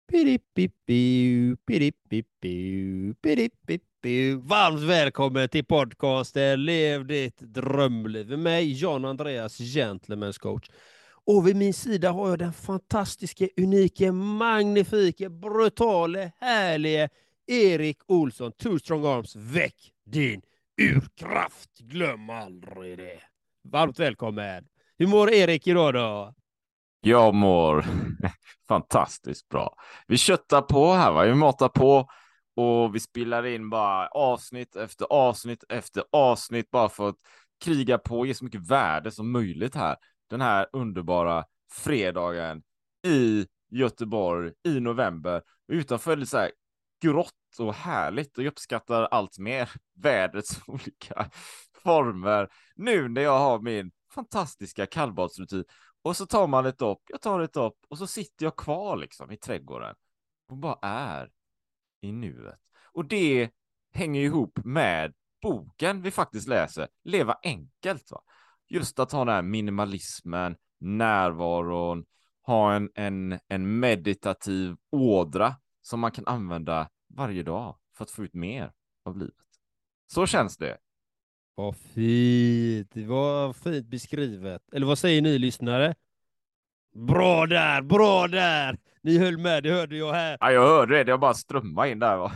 Piripipiu, piripipiu, piripipiu. Varmt välkommen till podcasten Lev ditt drömliv. Med mig, John Andreas, Gentlemen's coach. Och vid min sida har jag den fantastiska, unika, magnifika, brutale, härliga Erik Olsson. Two strong arms, väck din urkraft. Glöm aldrig det. Varmt välkommen. Hur mår Erik idag då? Jag mår fantastiskt bra. Vi köttar på här, va? Vi matar på och vi spelar in bara avsnitt efter avsnitt efter avsnitt bara för att kriga på och ge så mycket värde som möjligt här. Den här underbara fredagen i Göteborg i november. Utanför är det så här grått och härligt och jag uppskattar allt mer vädrets olika former nu när jag har min fantastiska kallbadsrutin. Och så tar man ett dopp, jag tar ett dopp och så sitter jag kvar liksom i trädgården och bara är i nuet. Och det hänger ihop med boken vi faktiskt läser, Leva enkelt, va? Just att ha den här minimalismen, närvaron, ha en meditativ ådra som man kan använda varje dag för att få ut mer av livet. Så känns det. Vad fint. Det var fint beskrivet. Eller vad säger ni lyssnare? Bra där, bra där. Ni höll med, det hörde jag här. Ja, jag hörde det, jag bara strömmade in där, va?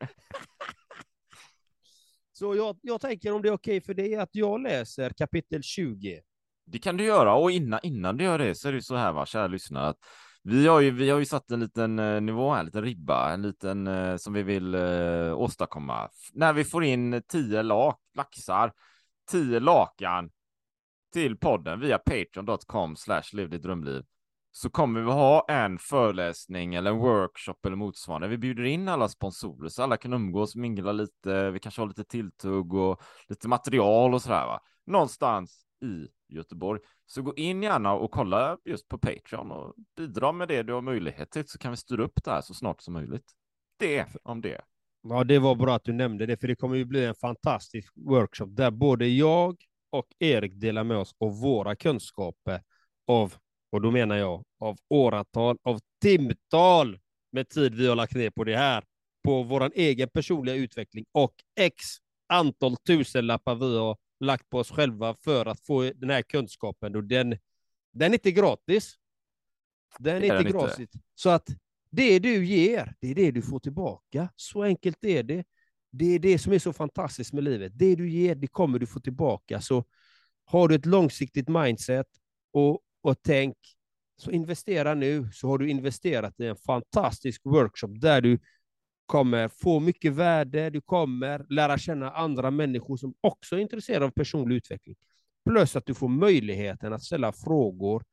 Så jag tänker om det är okej för dig att jag läser kapitel 20. Det kan du göra, och innan du gör det så är det så här, va, kära lyssnare, att vi har ju satt en liten nivå här, en liten ribba, en liten som vi vill åstadkomma. När vi får in 10 laxar, 10 lakan till podden via patreon.com/levdittdrömliv, så kommer vi ha en föreläsning eller en workshop eller motsvarande. Vi bjuder in alla sponsorer så alla kan umgås, mingla lite, vi kanske har lite tilltugg och lite material och sådär, va. Någonstans i Göteborg. Så gå in gärna och kolla just på Patreon och bidra med det du har möjlighet till, så kan vi styra upp det här så snart som möjligt. Det om det. Ja, det var bra att du nämnde det, för det kommer ju bli en fantastisk workshop där både jag och Erik delar med oss av våra kunskaper av, och då menar jag, av åratal, av timtal med tid vi har lagt ner på det här, på vår egen personliga utveckling och antal tusenlappar vi har lagt på oss själva för att få den här kunskapen. Och den är inte gratis. Den är inte gratis. Så att det du ger, det är det du får tillbaka. Så enkelt är det. Det är det som är så fantastiskt med livet. Det du ger, det kommer du få tillbaka. Så har du ett långsiktigt mindset och tänk, så investera nu, så har du investerat i en fantastisk workshop där du kommer få mycket värde, du kommer lära känna andra människor som också är intresserade av personlig utveckling. Plus att du får möjligheten att ställa frågor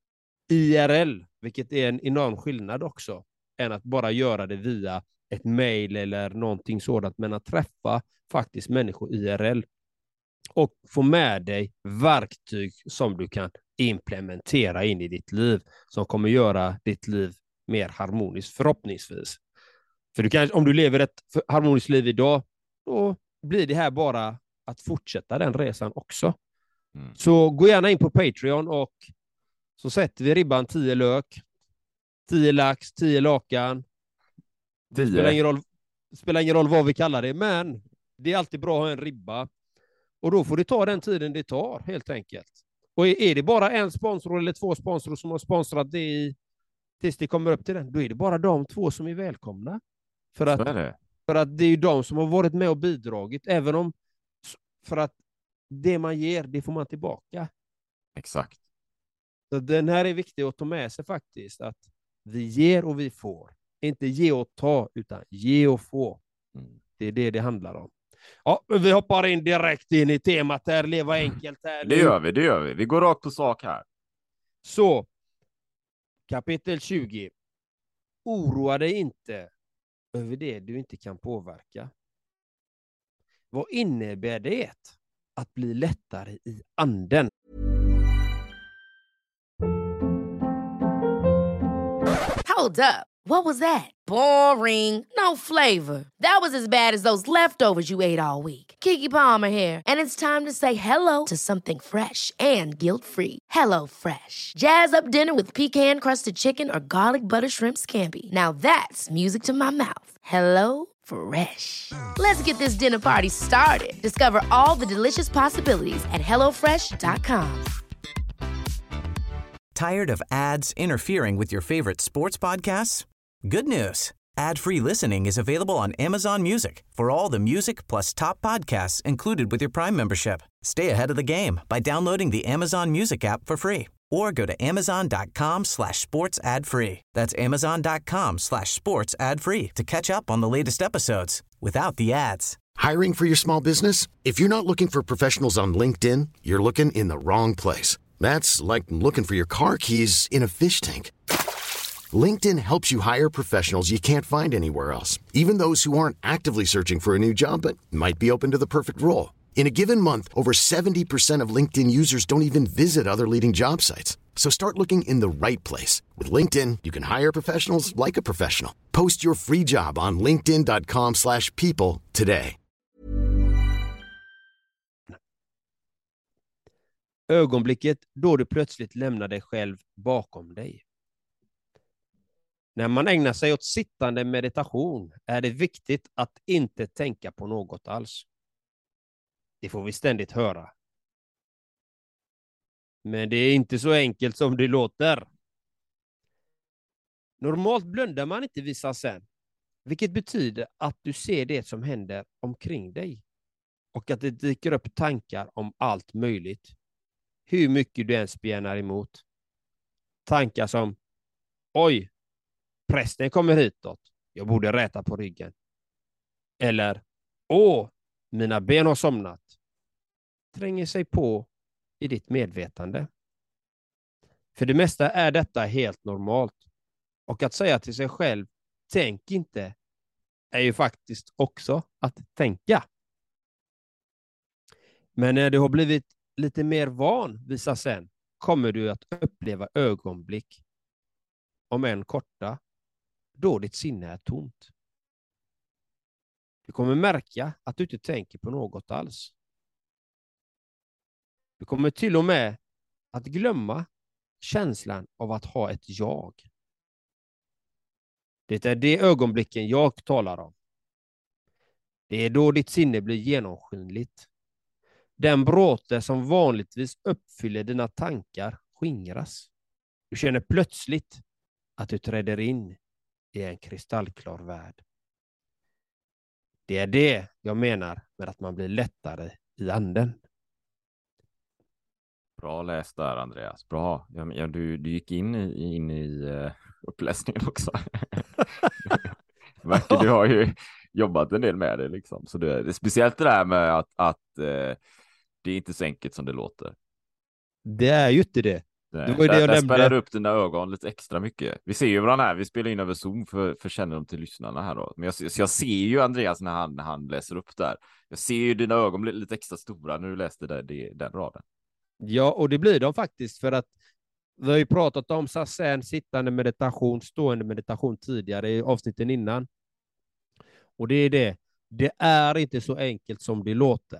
IRL, vilket är en enorm skillnad också, än att bara göra det via ett mejl eller någonting sådant, men att träffa faktiskt människor IRL och få med dig verktyg som du kan implementera in i ditt liv, som kommer göra ditt liv mer harmoniskt förhoppningsvis. För du kanske, om du lever ett harmoniskt liv idag, då blir det här bara att fortsätta den resan också. Så gå gärna in på Patreon och så sätter vi ribban 10 lök, 10 lax, 10 lakan. Det spelar ingen roll vad vi kallar det, men det är alltid bra att ha en ribba. Och då får det ta den tiden det tar, helt enkelt. Och är det bara en sponsor eller 2 sponsorer som har sponsrat det tills det kommer upp till den, då är det bara de 2 som är välkomna. För att det är ju de som har varit med och bidragit, även om, för att det man ger, det får man tillbaka. Exakt. Så den här är viktig att ta med sig faktiskt, att vi ger och vi får. Inte ge och ta, utan ge och få. Det är det handlar om. Ja, vi hoppar in direkt in i temat här, leva enkelt här. Det gör vi. Vi går rakt på sak här. Så, kapitel 20. Oroa dig inte över det du inte kan påverka. Vad innebär det att bli lättare i anden? Hold up. What was that? Boring. No flavor. That was as bad as those leftovers you ate all week. Keke Palmer here, and it's time to say hello to something fresh and guilt-free. Hello Fresh. Jazz up dinner with pecan-crusted chicken or garlic butter shrimp scampi. Now that's music to my mouth. Hello Fresh. Let's get this dinner party started. Discover all the delicious possibilities at hellofresh.com. Tired of ads interfering with your favorite sports podcasts? Good news. Ad-free listening is available on Amazon Music for all the music plus top podcasts included with your Prime membership. Stay ahead of the game by downloading the Amazon Music app for free or go to amazon.com/sports ad free. That's amazon.com/sports ad free to catch up on the latest episodes without the ads. Hiring for your small business? If you're not looking for professionals on LinkedIn, you're looking in the wrong place. That's like looking for your car keys in a fish tank. LinkedIn helps you hire professionals you can't find anywhere else, even those who aren't actively searching for a new job but might be open to the perfect role. In a given month, over 70% of LinkedIn users don't even visit other leading job sites. So start looking in the right place. With LinkedIn, you can hire professionals like a professional. Post your free job on linkedin.com/people today. Ögonblicket då du plötsligt lämnar dig själv bakom dig. När man ägnar sig åt sittande meditation är det viktigt att inte tänka på något alls. Det får vi ständigt höra. Men det är inte så enkelt som det låter. Normalt blundar man inte vid zazen, vilket betyder att du ser det som händer omkring dig och att det dyker upp tankar om allt möjligt. Hur mycket du än spjärnar emot. Tankar som: oj, prästen kommer hitåt. Jag borde räta på ryggen. Eller: åh, mina ben har somnat. Tränger sig på i ditt medvetande. För det mesta är detta helt normalt. Och att säga till sig själv, tänk inte, är ju faktiskt också att tänka. Men när du har blivit lite mer van vid zazen kommer du att uppleva ögonblick, om än korta, då ditt sinne är tomt. Du kommer märka att du inte tänker på något alls. Du kommer till och med att glömma känslan av att ha ett jag. Det är det ögonblicken jag talar om. Det är då ditt sinne blir genomskinligt. Den bråte som vanligtvis uppfyller dina tankar skingras. Du känner plötsligt att du träder in i en kristallklar värld. Det är det jag menar med att man blir lättare i anden. Bra läst där, Andreas. Bra. Ja, du gick in i uppläsningen också. Du har ju jobbat en del med det liksom. Så det är speciellt det där med att det är inte så enkelt som det låter. Det är ju inte det. Det var ju det jag nämnde. Spärrar upp dina ögon lite extra mycket. Vi ser ju varandra här. Vi spelar in över Zoom för kännedom till lyssnarna här då. Men jag ser ju Andreas när han läser upp där. Jag ser ju dina ögon bli lite extra stora när du läste den raden. Ja, och det blir de faktiskt, för att vi har ju pratat om zazen, sittande meditation, stående meditation tidigare i avsnitten innan. Och det är det. Det är inte så enkelt som det låter.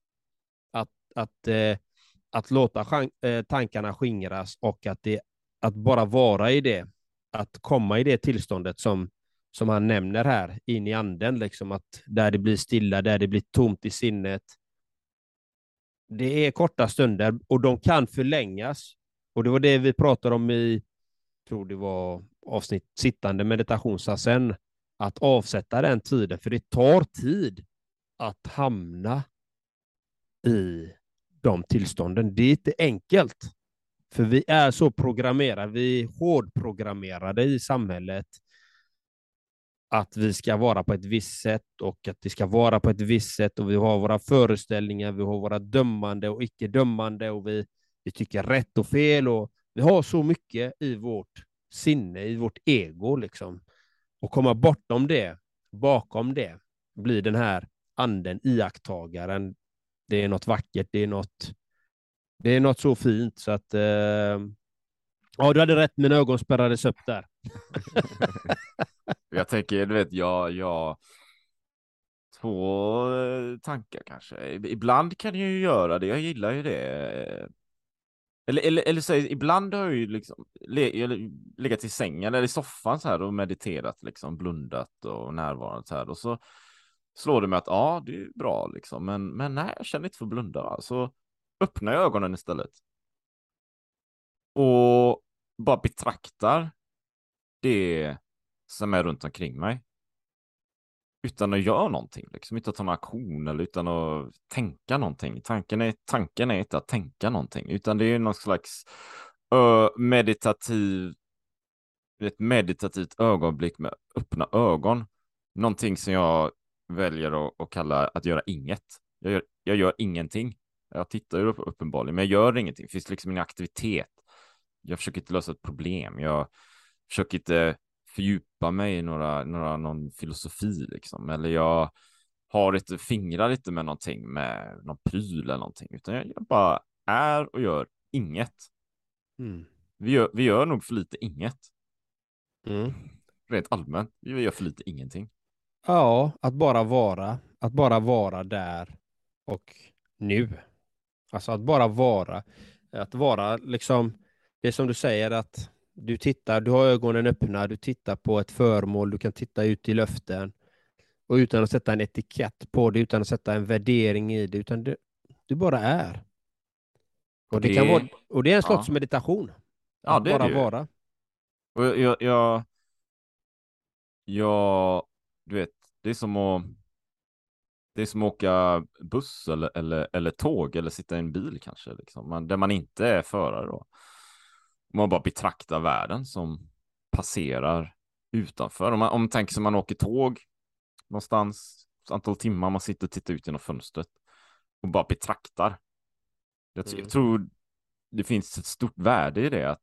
Att låta tankarna skingras och att bara vara i det. Att komma i det tillståndet som han nämner här, in i anden, liksom, att där det blir stilla, där det blir tomt i sinnet. Det är korta stunder och de kan förlängas. Och det var det vi pratade om i, tror det var avsnitt sittande meditation zazen, att avsätta den tiden, för det tar tid att hamna i de tillstånden. Det är inte enkelt, för vi är så programmerade, vi är hårdprogrammerade i samhället att vi ska vara på ett visst sätt och att det ska vara på ett visst sätt, och vi har våra föreställningar, vi har våra dömande och icke-dömande, och vi tycker rätt och fel, och vi har så mycket i vårt sinne, i vårt ego liksom. Och komma bortom det, bakom det, blir den här anden, iakttagaren. Det är något vackert, det är något så fint så att ja, du hade rätt, mina ögon spärrades upp där. Jag tänker, du vet, jag två tankar kanske. Ibland kan jag ju göra det, jag gillar ju det. Eller så, ibland har jag ju liksom legat i sängen eller i soffan så här och mediterat, liksom blundat och närvarande så här. Och så slår det mig att ja, det är bra liksom. Men nej, jag känner inte för att blunda. Så öppnar jag ögonen istället. Och bara betraktar det som är runt omkring mig. Utan att göra någonting, liksom. Utan att ta någon aktion eller utan att tänka någonting. Tanken är inte att tänka någonting, utan det är någon slags ett meditativt ögonblick med öppna ögon. Någonting som jag väljer att kalla att göra inget. Jag gör ingenting. Jag tittar ju uppenbarligen, men jag gör ingenting. Det finns liksom ingen aktivitet. Jag försöker inte lösa ett problem. Jag försöker inte fördjupa mig i någon filosofi liksom. Eller jag har inte fingrar lite med någonting, med någon pryl eller någonting. Utan jag bara är och gör inget. Mm. Vi gör nog för lite inget. Mm. Rent allmänt. Vi gör för lite ingenting. Ja, att bara vara där och nu. Alltså att bara vara. Att vara liksom, det som du säger, att du har ögonen öppna, du tittar på ett föremål, du kan titta ut i luften och utan att sätta en etikett på det, utan att sätta en värdering i det, utan du bara är. Och det kan vara, och det är en slags meditation. Ja, Att det är bara det ju. vara. Och du vet, det är som att åka buss eller tåg eller sitta i en bil kanske, liksom. Där man inte är förare då. Man bara betraktar världen som passerar utanför. Om man tänker sig man åker tåg någonstans, ett antal timmar, man sitter och tittar ut genom fönstret och bara betraktar. Jag tror det finns ett stort värde i det,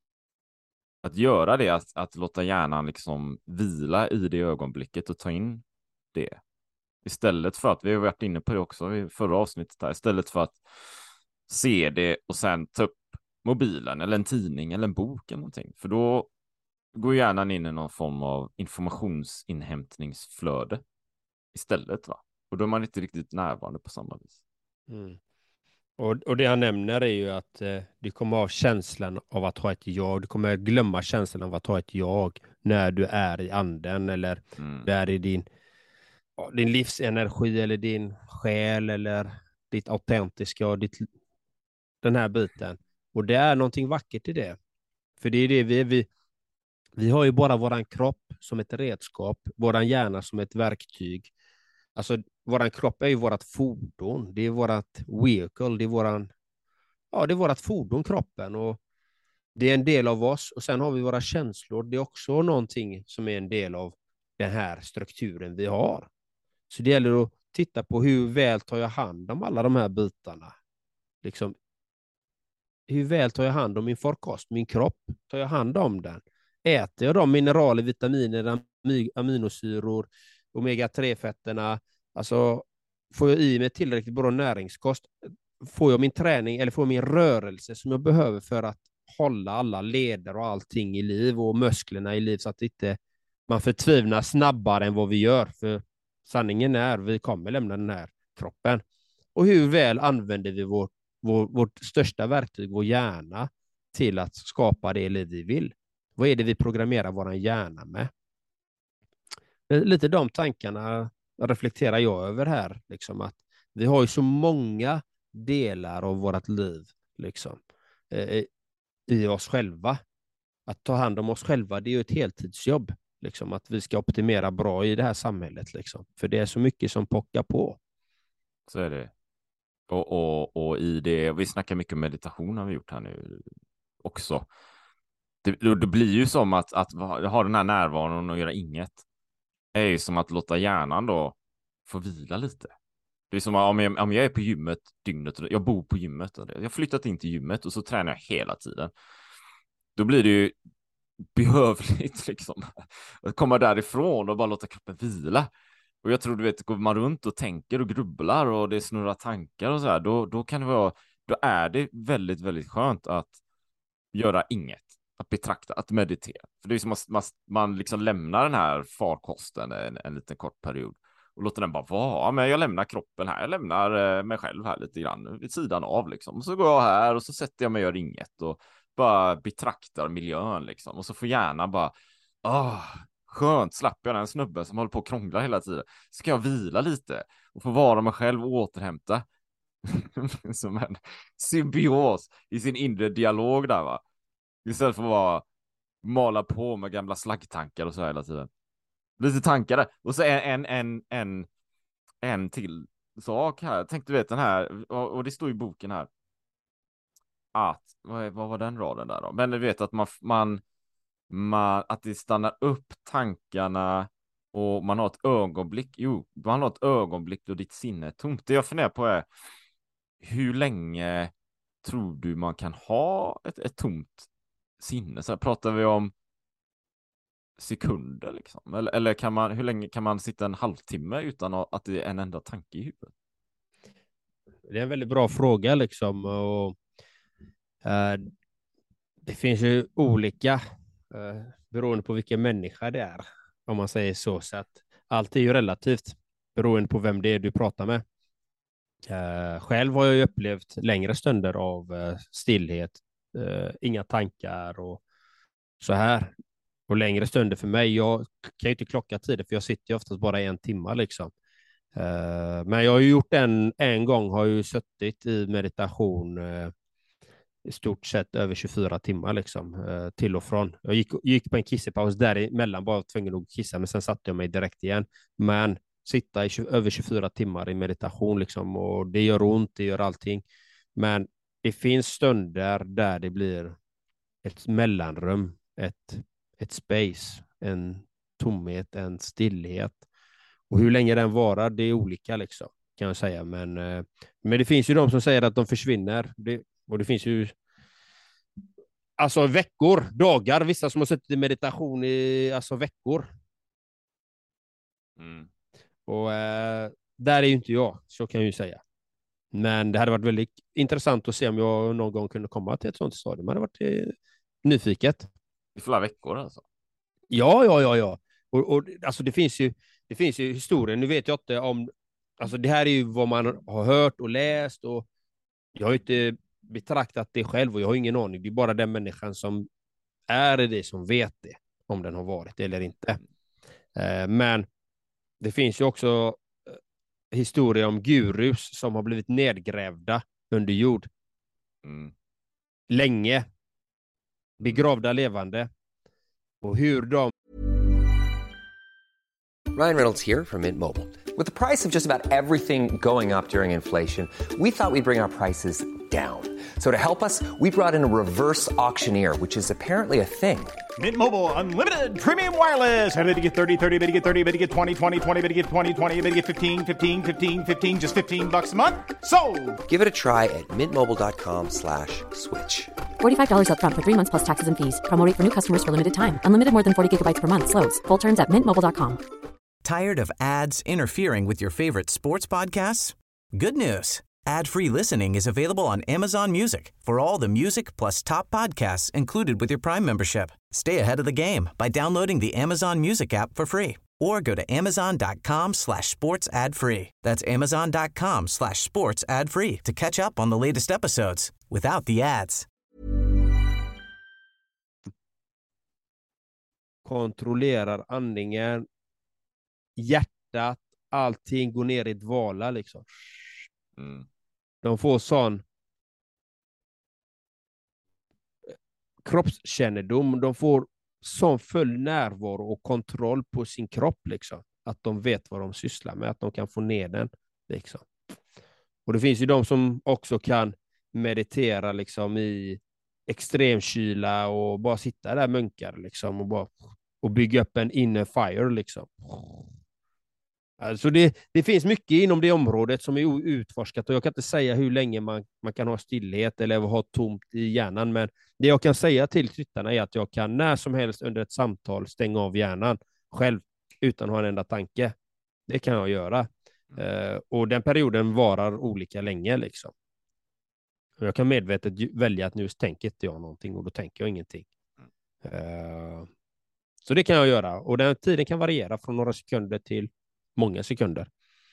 att göra det, att låta hjärnan liksom vila i det ögonblicket och ta in det. Istället för att, vi har varit inne på det också i förra avsnittet här, istället för att se det och sen ta upp mobilen eller en tidning eller en bok eller någonting. För då går hjärnan in i någon form av informationsinhämtningsflöde istället, va? Och då är man inte riktigt närvarande på samma vis. Mm. Och det han nämner är ju att du kommer ha känslan av att ha ett jag. Du kommer glömma känslan av att ha ett jag när du är i anden eller du är i din livsenergi eller din själ eller ditt autentiska och den här biten. Och det är någonting vackert i det. För det är det vi har ju bara våran kropp som ett redskap, våran hjärna som ett verktyg. Alltså våran kropp är ju vårat fordon, det är vårat vehicle, det är vårat fordon, kroppen, och det är en del av oss. Och sen har vi våra känslor, det är också någonting som är en del av den här strukturen vi har. Så det gäller att titta på hur väl tar jag hand om alla de här bitarna. Liksom, hur väl tar jag hand om min farkost, min kropp? Tar jag hand om den? Äter jag de mineraler, vitaminer, aminosyror, omega-3-fetterna? Alltså, får jag i mig tillräckligt bra näringskost? Får jag min träning eller får jag min rörelse som jag behöver för att hålla alla leder och allting i liv och musklerna i liv, så att inte man förtvivlar snabbare än vad vi gör? För sanningen är, vi kommer lämna den här kroppen. Och hur väl använder vi vårt största verktyg, vår hjärna, till att skapa det liv vi vill? Vad är det vi programmerar vår hjärna med? Lite de tankarna reflekterar jag över här. Liksom, att vi har ju så många delar av vårt liv liksom, i oss själva. Att ta hand om oss själva, det är ju ett heltidsjobb. Liksom, att vi ska optimera bra i det här samhället. Liksom. För det är så mycket som pockar på. Så är det. Och i det, vi snackar mycket om meditation har vi gjort här nu också. Det blir ju som att ha den här närvaron och göra inget är ju som att låta hjärnan då få vila lite. Det är som om jag är på gymmet dygnet, jag bor på gymmet, jag har flyttat in till gymmet och så tränar jag hela tiden. Då blir det ju behövligt liksom att komma därifrån och bara låta kroppen vila. Och jag tror, du vet, går man runt och tänker och grubblar och det snurrar tankar och så här, då kan det vara, då är det väldigt, väldigt skönt att göra inget. att betrakta, att meditera. För det är som att man liksom lämnar den här farkosten en liten kort period och låter den bara vara. Ja, men jag lämnar kroppen här, jag lämnar mig själv här lite grann vid sidan av liksom. Och så går jag här och så sätter jag mig och gör inget och bara betraktar miljön liksom. Och så får hjärnan bara, skönt, slapp jag den snubben som håller på att krångla hela tiden. Så kan jag vila lite och få vara mig själv och återhämta. Som en symbios i sin inre dialog där, va? Istället för att bara mala på med gamla slaggtankar och så här hela tiden. Lite tankar. Och så en till sak här. Tänk, du vet den här, och det står i boken här. Att, vad var den raden där då? Men du vet att man att det stannar upp tankarna och man har ett ögonblick. Man har ett ögonblick då ditt sinne är tomt. Det jag funderar på är, hur länge tror du man kan ha ett tomt sinne? Så här, pratar vi om sekunder liksom? Eller hur länge kan man sitta en halvtimme utan att det är en enda tanke i huvudet? Det är en väldigt bra fråga liksom. Och det finns ju olika beroende på vilken människa det är, om man säger så. Så att allt är ju relativt beroende på vem det är du pratar med. Själv har jag ju upplevt längre stunder av stillhet, inga tankar och så här. Och längre stunder för mig, jag kan ju inte klocka tider för jag sitter ju oftast bara 1 timme liksom. Men jag har ju gjort en gång, har ju suttit i meditation i stort sett över 24 timmar liksom, till och från. Jag gick på en kissepaus däremellan, bara tvungen att kissa, men sen satte jag mig direkt igen. Men sitta över 24 timmar i meditation liksom, och det gör ont, det gör allting. Men det finns stunder där det blir ett mellanrum, ett space, en tomhet, en stillhet. Och hur länge den varar, det är olika liksom, kan jag säga. Men det finns ju de som säger att de försvinner. Och det finns ju alltså veckor, dagar, vissa som har suttit i meditation i alltså veckor. Och där är ju inte jag, så kan jag ju säga. Men det hade varit väldigt intressant att se om jag någon gång kunde komma till ett sånt stadium. Det hade varit nyfiket. I flera veckor alltså? Ja. Och alltså det finns ju historien. Nu vet jag inte om, alltså det här är ju vad man har hört och läst, och jag har inte betraktat det själv och jag har ingen aning. Det är bara den människan som är det som vet det, om den har varit eller inte. Men det finns ju också historia om gurus som har blivit nedgrävda under jord. Länge. Begravda levande. Och hur de... Ryan Reynolds here from Mint Mobile. With the price of just about everything going up during inflation, we thought we'd bring our prices down. So to help us, we brought in a reverse auctioneer, which is apparently a thing. Mint Mobile Unlimited Premium Wireless. How to get 30, 30, bit to get 30, bit to get 20, 20, 20, bit to get 20, 20, bit to get 15, 15, 15, 15, just $15 a month? Sold! Give it a try at mintmobile.com/switch. $45 up front for 3 months plus taxes and fees. Promo rate for new customers for limited time. Unlimited more than 40 gigabytes per month. Slows full terms at mintmobile.com. Tired of ads interfering with your favorite sports podcasts? Good news. Ad-free listening is available on Amazon Music for all the music plus top podcasts included with your Prime membership. Stay ahead of the game by downloading the Amazon Music app for free or go to amazon.com/sports ad free. That's amazon.com/sports ad free to catch up on the latest episodes without the ads. Kontrollerar andningen, hjärtat, allting går ner i dvala liksom. De får sån kroppskännedom, de får sån full närvaro och kontroll på sin kropp liksom, att de vet vad de sysslar med, att de kan få ner den liksom. Och det finns ju de som också kan meditera liksom i extremkyla och bara sitta där munkar liksom och bygga upp en inner fire liksom. Alltså det finns mycket inom det området som är utforskat, och jag kan inte säga hur länge man kan ha stillhet eller ha tomt i hjärnan, men det jag kan säga till tittarna är att jag kan när som helst under ett samtal stänga av hjärnan själv utan att ha en enda tanke. Det kan jag göra. Och den perioden varar olika länge liksom. Och jag kan medvetet välja att nu tänker inte jag någonting och då tänker jag ingenting. Så det kan jag göra. Och den tiden kan variera från några sekunder till många sekunder.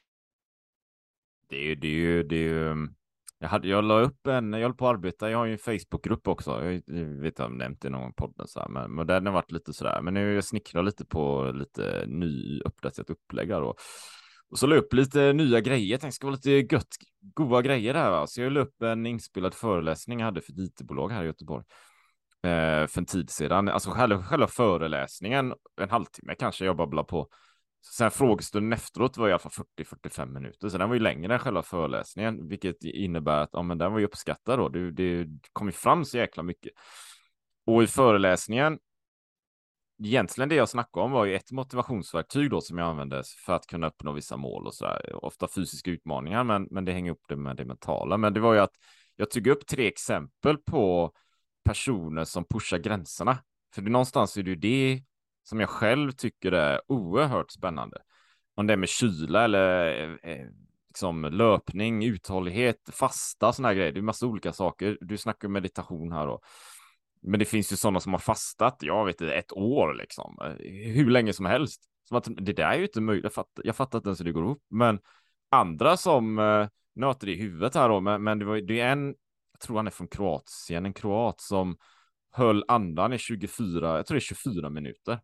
Jag la upp jag håller på att arbeta, jag har ju en Facebookgrupp också, jag vet inte om jag nämnt det i någon podd så här, men den har varit lite sådär, men nu jag snickrar lite på lite ny uppdaterat upplägg och så la jag upp lite nya grejer, jag tänkte det ska vara lite goda grejer där, va? Så jag la upp en inspelad föreläsning jag hade för ett IT-bolag här i Göteborg för en tid sedan, alltså själva föreläsningen, en halvtimme kanske jag babblar på. Sen frågestunden efteråt var i alla fall 40-45 minuter, så den var ju längre än själva föreläsningen, vilket innebär att men den var ju uppskattad då. Det kom ju fram så jäkla mycket. Och i föreläsningen, egentligen det jag snackade om var ju ett motivationsverktyg då som jag använde för att kunna uppnå vissa mål och sådär. Ofta fysiska utmaningar, men det hänger upp det med det mentala. Men det var ju att jag tog upp 3 exempel på personer som pushar gränserna. För det någonstans är det ju det som jag själv tycker är oerhört spännande. Om det är med kyla eller liksom löpning, uthållighet, fasta, såna här grejer. Det är massa olika saker. Du snackar meditation här då. Men det finns ju sådana som har fastat, jag vet inte, 1 år liksom. Hur länge som helst. Som att, det där är ju inte möjligt. Jag fattar inte ens hur det går upp. Men andra som nöter det i huvudet här då. Men det är jag tror han är från Kroatien, en kroat som höll andan i 24 minuter.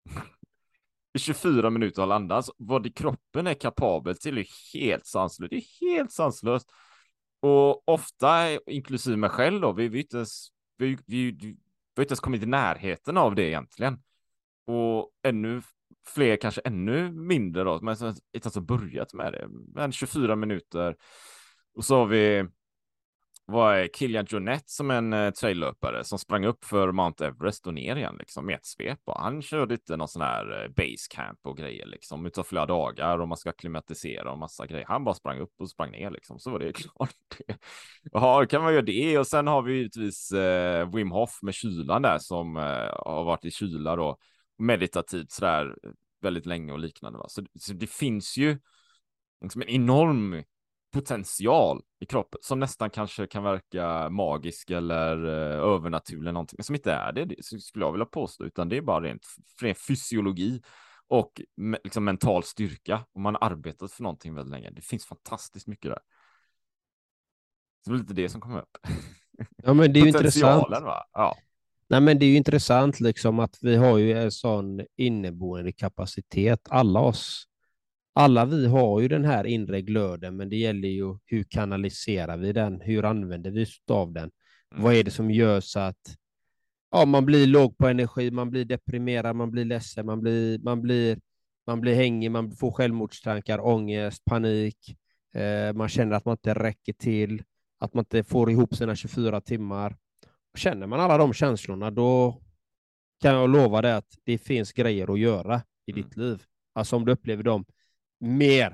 I 24 minuter höll andan. Alltså, vad det kroppen är kapabel till är helt sanslöst. Det är helt sanslöst. Och ofta, inklusive mig själv då, vi har inte ens kommit i närheten av det egentligen. Och ännu fler, kanske ännu mindre då, men inte ens har börjat med det. Men 24 minuter. Och så har vi Kilian Jornet som en traillöpare som sprang upp för Mount Everest och ner igen liksom, med ett svep. Och han körde inte någon sån här basecamp och grejer liksom, utav flera dagar och man ska klimatisera och massa grejer. Han bara sprang upp och sprang ner liksom, så var det klart. Ja, kan man göra det. Och sen har vi givetvis Wim Hof med kylan där som har varit i kyla då, meditativt sådär väldigt länge och liknande. Va? Så det finns ju liksom en enorm potential i kroppen som nästan kanske kan verka magisk eller övernaturlig eller någonting, men som inte är det skulle jag vilja påstå, utan det är bara rent fysiologi och liksom mental styrka, och man har arbetat för någonting väldigt länge. Det finns fantastiskt mycket där. Så det är lite det som kommer upp. Ja, men det är ju intressant. Va? Ja. Nej, men det är ju intressant liksom att vi har ju en sån inneboende kapacitet, alla vi har ju den här inre glöden, men det gäller ju hur kanaliserar vi den? Hur använder vi oss av den? Vad är det som gör så att man blir låg på energi, man blir deprimerad, man blir ledsen, man blir hängig, man får självmordstankar, ångest, panik, man känner att man inte räcker till, att man inte får ihop sina 24 timmar. Känner man alla de känslorna, då kan jag lova dig att det finns grejer att göra i ditt liv. Alltså om du upplever dem mer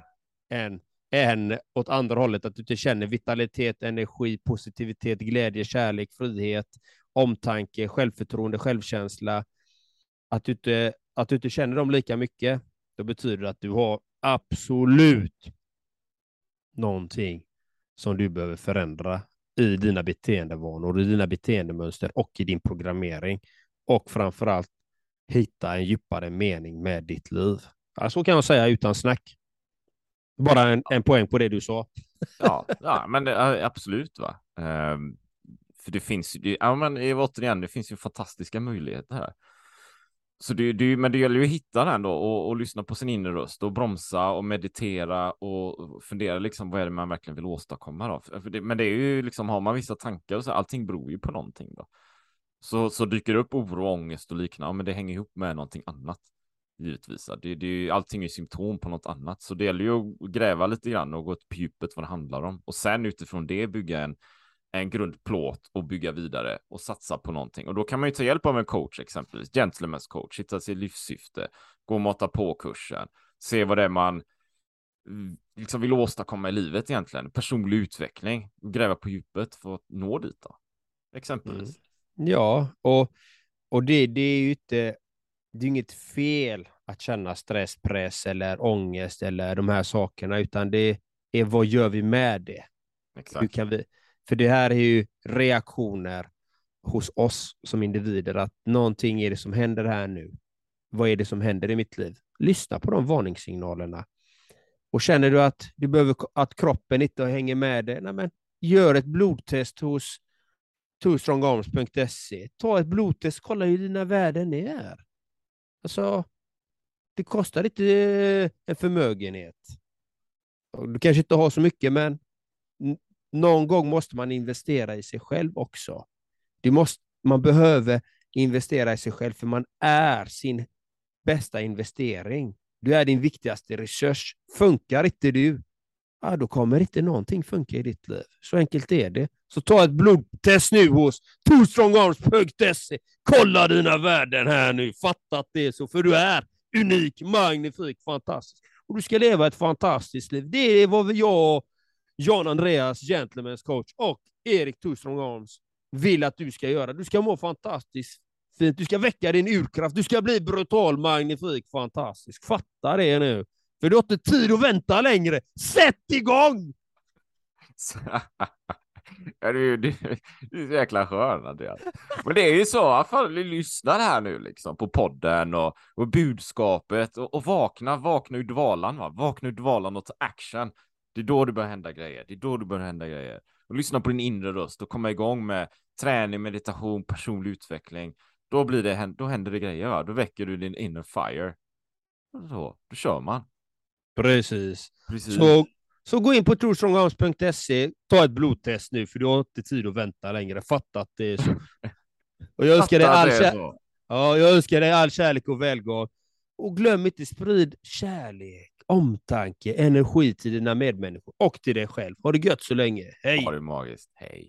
än åt andra hållet, att du inte känner vitalitet, energi, positivitet, glädje, kärlek, frihet, omtanke, självförtroende, självkänsla, att du inte känner dem lika mycket, då betyder det att du har absolut någonting som du behöver förändra i dina beteendevanor, i dina beteendemönster och i din programmering, och framförallt hitta en djupare mening med ditt liv. Så kan jag säga utan snack. Bara en poäng på det du sa. Ja, men det, absolut va. För det finns ju, återigen, det finns ju fantastiska möjligheter här. Så men det gäller ju att hitta den då och lyssna på sin inre röst och bromsa och meditera och fundera liksom, vad är det man verkligen vill åstadkomma då? Men det är ju liksom, har man vissa tankar och så, allting beror ju på någonting då. Så dyker det upp oro, ångest och liknande, men det hänger ihop med någonting annat. Givetvis. Allting är symptom på något annat. Så det gäller ju att gräva lite grann och gå till djupet vad det handlar om. Och sen utifrån det bygga en grundplåt och bygga vidare och satsa på någonting. Och då kan man ju ta hjälp av en coach, exempelvis Gentleman's coach, hitta sitt livssyfte, gå och mata på kursen, se vad det är man liksom vill åstadkomma i livet egentligen. Personlig utveckling, gräva på djupet för att nå dit då. Exempelvis. Ja, och det är ju inte, det är inget fel att känna stress, press eller ångest eller de här sakerna, utan det är vad gör vi med det? Exakt. Hur kan vi, för det här är ju reaktioner, hos oss som individer att någonting är det som händer här nu. Vad är det som händer i mitt liv? Lyssna på de varningssignalerna. Och känner du att du behöver att kroppen inte hänger med dig, gör ett blodtest hos twostrongarms.se. Ta ett blodtest, kolla hur dina värden är. Alltså, det kostar inte en förmögenhet. Du kanske inte har så mycket, men någon gång måste man investera i sig själv också. Man behöver investera i sig själv, för man är sin bästa investering. Du är din viktigaste resurs. Funkar inte du, då kommer inte någonting funka i ditt liv. Så enkelt är det. Så ta ett blodtest nu hos twostrongarms.se. Kolla dina värden här nu. Fatta att det är så, för du är unik, magnifik, fantastisk. Och du ska leva ett fantastiskt liv. Det är vad jag, Jan Andreas, Gentlemen's coach, och Erik Twostrongarms vill att du ska göra. Du ska må fantastiskt fint. Du ska väcka din urkraft. Du ska bli brutal, magnifik, fantastisk. Fatta det nu. För du har inte tid att vänta längre. Sätt igång! Ja, du är så jäkla skön, Andreas. Men det är ju så, att vi lyssnar här nu liksom på podden och budskapet och vakna ur dvalan, va? Vakna ur dvalan och ta action. Det är då det börjar hända grejer. Och lyssna på din inre röst och komma igång med träning, meditation, personlig utveckling. Då händer det grejer, va? Då väcker du din inner fire. Då kör man. Precis. Så gå in på twostrongarms.se, ta ett blodtest nu, för du har inte tid att vänta längre. Fatta att det är så. Och jag önskar dig all kärlek och välgång. Och glöm inte, sprid kärlek, omtanke, energi till dina medmänniskor och till dig själv. Ha det gött så länge. Hej! Ha det magiskt. Hej!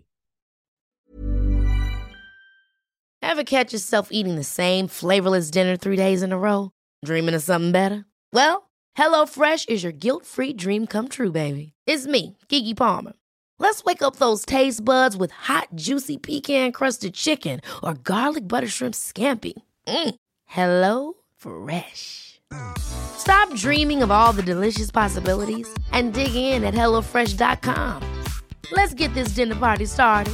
Ever catch yourself eating the same flavorless dinner 3 days in a row? Dreaming of something better? Well, HelloFresh is your guilt-free dream come true, baby. It's me, Keke Palmer. Let's wake up those taste buds with hot, juicy pecan-crusted chicken or garlic butter shrimp scampi. Hello Fresh. Stop dreaming of all the delicious possibilities and dig in at HelloFresh.com. Let's get this dinner party started.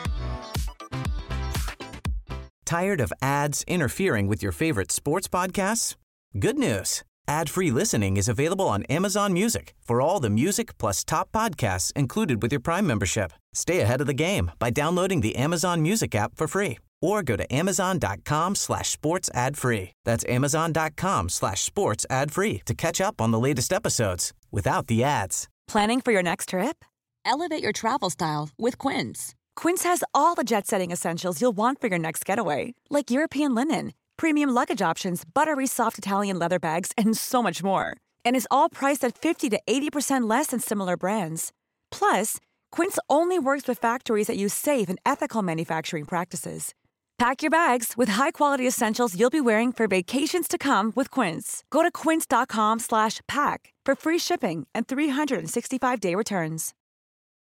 Tired of ads interfering with your favorite sports podcasts? Good news. Ad-free listening is available on Amazon Music for all the music plus top podcasts included with your Prime membership. Stay ahead of the game by downloading the Amazon Music app for free or go to amazon.com/sports ad free. That's amazon.com/sports ad free to catch up on the latest episodes without the ads. Planning for your next trip? Elevate your travel style with Quince. Quince has all the jet-setting essentials you'll want for your next getaway, like European linen, premium luggage options, buttery soft Italian leather bags, and so much more. And is all priced at 50 to 80% less than similar brands. Plus, Quince only works with factories that use safe and ethical manufacturing practices. Pack your bags with high-quality essentials you'll be wearing for vacations to come with Quince. Go to quince.com/pack for free shipping and 365-day returns.